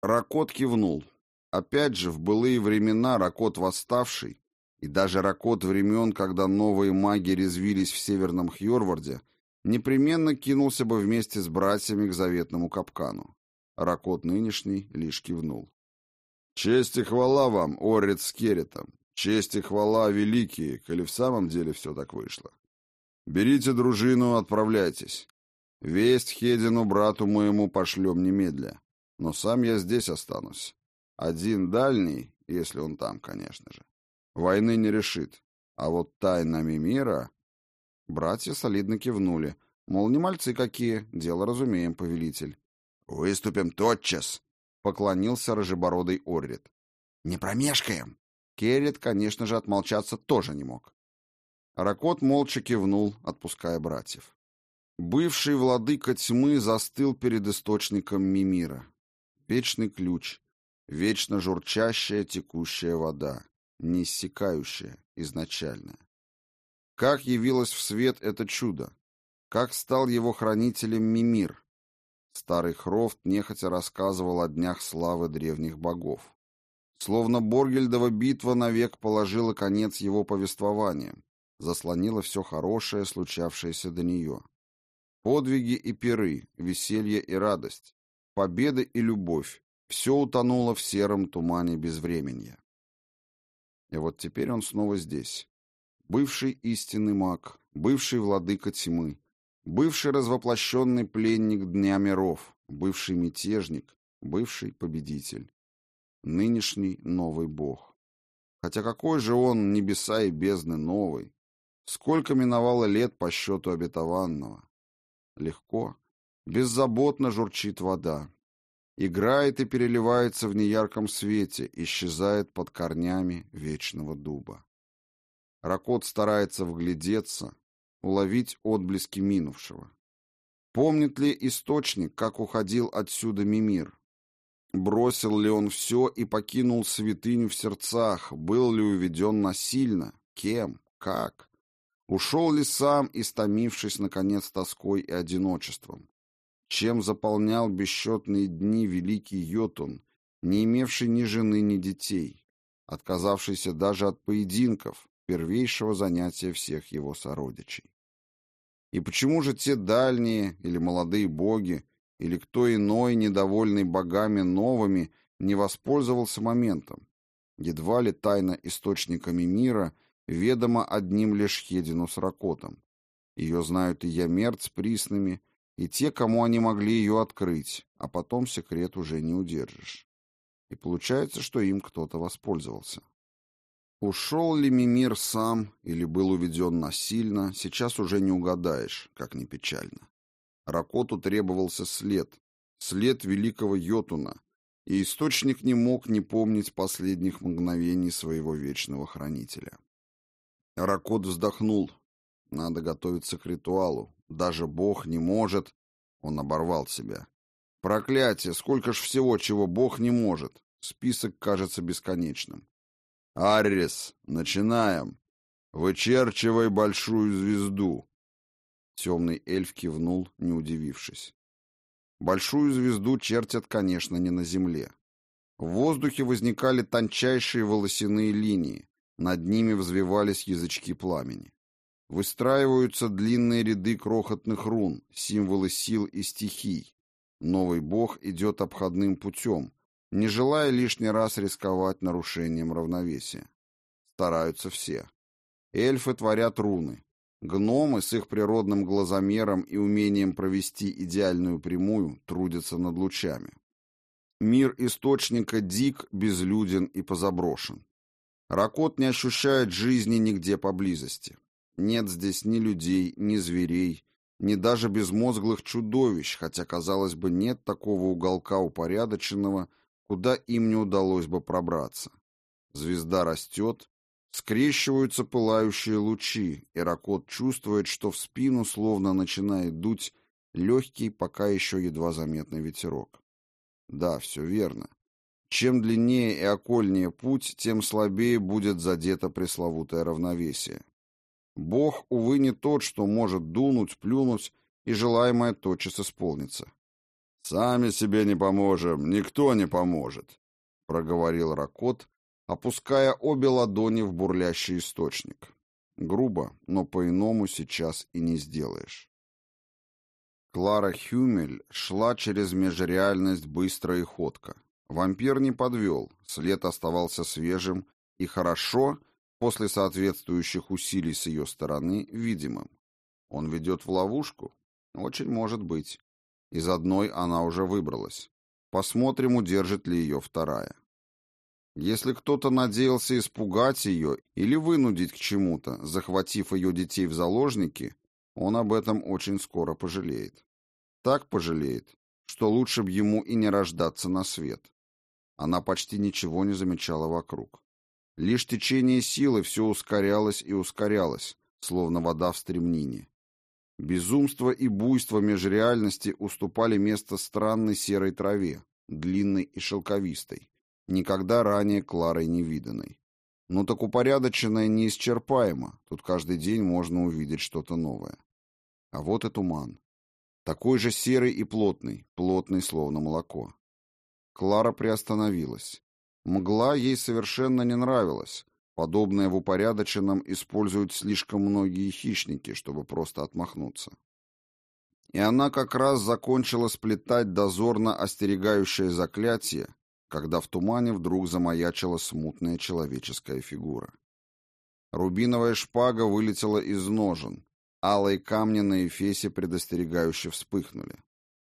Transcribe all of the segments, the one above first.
Ракот кивнул. Опять же, в былые времена Ракот Восставший, и даже Ракот времен, когда новые маги резвились в Северном Хьорварде, непременно кинулся бы вместе с братьями к заветному капкану. Ракот нынешний лишь кивнул. «Честь и хвала вам, Оррит с Керетом! Честь и хвала великие, коли в самом деле все так вышло. Берите дружину, отправляйтесь. Весть Хедину, брату моему, пошлем немедля. Но сам я здесь останусь. Один дальний, если он там, конечно же, войны не решит. А вот тайнами мира...» Братья солидно кивнули. Мол, не мальцы какие, дело разумеем, повелитель. «Выступим тотчас!» — поклонился рыжебородый Оррит. «Не промешкаем!» Керет, конечно же, отмолчаться тоже не мог. Ракот молча кивнул, отпуская братьев. Бывший владыка тьмы застыл перед источником Мимира. Вечный ключ, вечно журчащая текущая вода, неиссякающая, изначальная. Как явилось в свет это чудо? Как стал его хранителем Мимир? Старый Хрофт нехотя рассказывал о днях славы древних богов. Словно Боргельдова битва навек положила конец его повествованиям, заслонила все хорошее, случавшееся до нее. Подвиги и пиры, веселье и радость, победа и любовь — все утонуло в сером тумане безвременья. И вот теперь он снова здесь. Бывший истинный маг, бывший владыка тьмы, бывший развоплощенный пленник Дня миров, бывший мятежник, бывший победитель. Нынешний новый бог. Хотя какой же он, небеса и бездны, новый? Сколько миновало лет по счету обетованного? Легко, беззаботно журчит вода. Играет и переливается в неярком свете, исчезает под корнями вечного дуба. Ракот старается вглядеться, уловить отблески минувшего. Помнит ли источник, как уходил отсюда Мимир? Бросил ли он все и покинул святыню в сердцах? Был ли уведен насильно? Кем? Как? Ушел ли сам, истомившись, наконец, тоской и одиночеством? Чем заполнял бесчетные дни великий Йотун, не имевший ни жены, ни детей, отказавшийся даже от поединков, первейшего занятия всех его сородичей? И почему же те дальние или молодые боги, или кто иной, недовольный богами новыми, не воспользовался моментом? Едва ли тайна источниками мира ведома одним лишь Хедину с Ракотом. Ее знают и Ямерт с Присными, и те, кому они могли ее открыть, а потом секрет уже не удержишь. И получается, что им кто-то воспользовался. Ушел ли Мимир сам или был уведен насильно, сейчас уже не угадаешь, как ни печально. Ракоту требовался след великого Йотуна, и источник не мог не помнить последних мгновений своего вечного хранителя. Ракот вздохнул. Надо готовиться к ритуалу. Даже Бог не может. Он оборвал себя. Проклятие, сколько ж всего, чего Бог не может. Список кажется бесконечным. Аррис, начинаем. Вычерчивай большую звезду. Темный эльф кивнул, не удивившись. Большую звезду чертят, конечно, не на земле. В воздухе возникали тончайшие волосяные линии, над ними взвивались язычки пламени. Выстраиваются длинные ряды крохотных рун, символы сил и стихий. Новый бог идет обходным путем, не желая лишний раз рисковать нарушением равновесия. Стараются все. Эльфы творят руны. Гномы с их природным глазомером и умением провести идеальную прямую трудятся над лучами. Мир источника дик, безлюден и позаброшен. Ракот не ощущает жизни нигде поблизости. Нет здесь ни людей, ни зверей, ни даже безмозглых чудовищ, хотя, казалось бы, нет такого уголка упорядоченного, куда им не удалось бы пробраться. Звезда растет, скрещиваются пылающие лучи, и Ракот чувствует, что в спину словно начинает дуть легкий, пока еще едва заметный ветерок. Да, все верно. Чем длиннее и окольнее путь, тем слабее будет задето пресловутое равновесие. Бог, увы, не тот, что может дунуть, плюнуть, и желаемое тотчас исполнится. «Сами себе не поможем, никто не поможет», — проговорил Ракот, опуская обе ладони в бурлящий источник. Грубо, но по-иному сейчас и не сделаешь. Клара Хюмель шла через межреальность быстро и ходко. Вампир не подвел, след оставался свежим и хорошо, после соответствующих усилий с ее стороны, видимым. Он ведет в ловушку? Очень может быть. Из одной она уже выбралась. Посмотрим, удержит ли ее вторая. Если кто-то надеялся испугать ее или вынудить к чему-то, захватив ее детей в заложники, он об этом очень скоро пожалеет. Так пожалеет, что лучше б ему и не рождаться на свет. Она почти ничего не замечала вокруг. Лишь течение силы все ускорялось и ускорялось, словно вода в стремнине. Безумство и буйство межреальности уступали место странной серой траве, длинной и шелковистой, никогда ранее Кларой не виданной. Ну так упорядоченное неисчерпаемо, тут каждый день можно увидеть что-то новое. А вот и туман. Такой же серый и плотный, плотный, словно молоко. Клара приостановилась. Мгла ей совершенно не нравилась. Подобное в упорядоченном используют слишком многие хищники, чтобы просто отмахнуться. И она как раз закончила сплетать дозорно остерегающее заклятие, когда в тумане вдруг замаячила смутная человеческая фигура. Рубиновая шпага вылетела из ножен, алые камни на эфесе предостерегающе вспыхнули.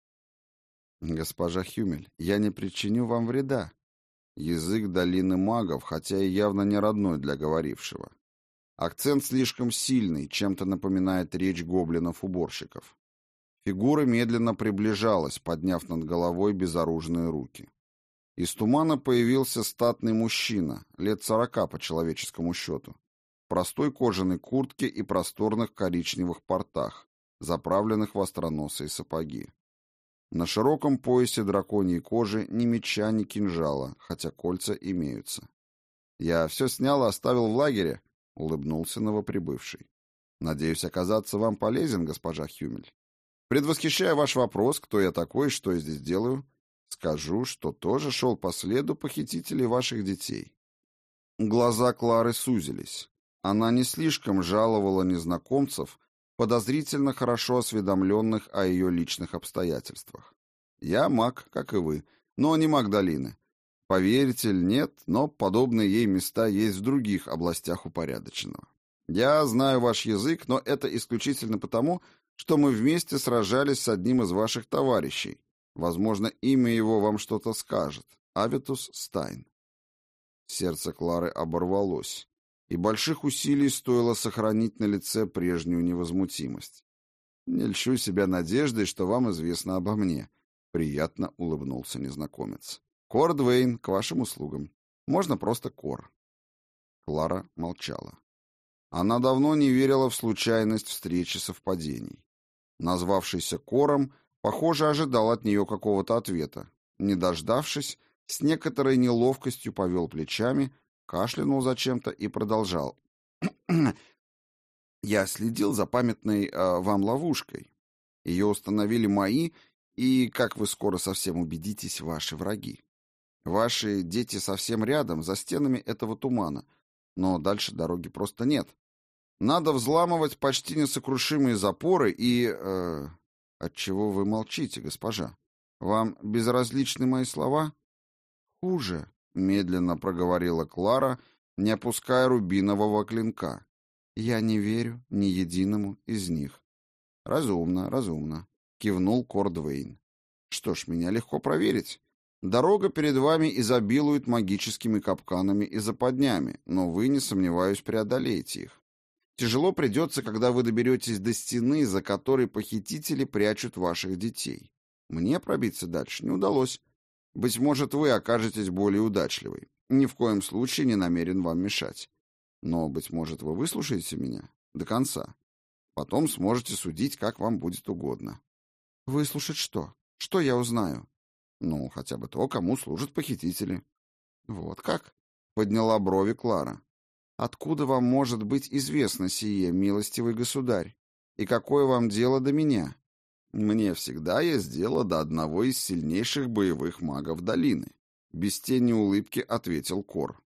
«Госпожа Хюмель, я не причиню вам вреда». Язык долины магов, хотя и явно не родной для говорившего. Акцент слишком сильный, чем-то напоминает речь гоблинов-уборщиков. Фигура медленно приближалась, подняв над головой безоружные руки. Из тумана появился статный мужчина, лет 40 по человеческому счету, в простой кожаной куртке и просторных коричневых портах, заправленных в остроносые сапоги. На широком поясе драконьей кожи ни меча, ни кинжала, хотя кольца имеются. «Я все снял и оставил в лагере», — улыбнулся новоприбывший. «Надеюсь оказаться вам полезен, госпожа Хюмель. Предвосхищая ваш вопрос, кто я такой и что я здесь делаю, скажу, что тоже шел по следу похитителей ваших детей». Глаза Клары сузились. Она не слишком жаловала незнакомцев, подозрительно хорошо осведомленных о ее личных обстоятельствах. Я маг, как и вы, но не маг долины. Поверите или нет, но подобные ей места есть в других областях упорядоченного. Я знаю ваш язык, но это исключительно потому, что мы вместе сражались с одним из ваших товарищей. Возможно, имя его вам что-то скажет. Аветус Стайн. Сердце Клары оборвалось, и больших усилий стоило сохранить на лице прежнюю невозмутимость. «Не льщу себя надеждой, что вам известно обо мне», — приятно улыбнулся незнакомец. «Кор Двейн, к вашим услугам. Можно просто Кор». Клара молчала. Она давно не верила в случайность встречи совпадений. Назвавшийся Кором, похоже, ожидал от нее какого-то ответа. Не дождавшись, с некоторой неловкостью повел плечами, кашлянул зачем-то и продолжал. «Я следил за памятной вам ловушкой. Ее установили мои и, как вы скоро совсем убедитесь, ваши враги. Ваши дети совсем рядом, за стенами этого тумана, но дальше дороги просто нет. Надо взламывать почти несокрушимые запоры и... Отчего вы молчите, госпожа? Вам безразличны мои слова?» «Хуже», — медленно проговорила Клара, не опуская рубинового клинка. «Я не верю ни единому из них». «Разумно, разумно», — кивнул Кордвейн. «Что ж, меня легко проверить. Дорога перед вами изобилует магическими капканами и западнями, но вы, не сомневаюсь, преодолеете их. Тяжело придется, когда вы доберетесь до стены, за которой похитители прячут ваших детей. Мне пробиться дальше не удалось. Быть может, вы окажетесь более удачливой. Ни в коем случае не намерен вам мешать. Но, быть может, вы выслушаете меня до конца. Потом сможете судить, как вам будет угодно». «Выслушать что? Что я узнаю?» «Ну, хотя бы то, кому служат похитители». «Вот как?» — подняла брови Клара. «Откуда вам может быть известно сие, милостивый государь? И какое вам дело до меня?» Мне всегда есть дело до одного из сильнейших боевых магов долины. Без тени улыбки ответил Кор.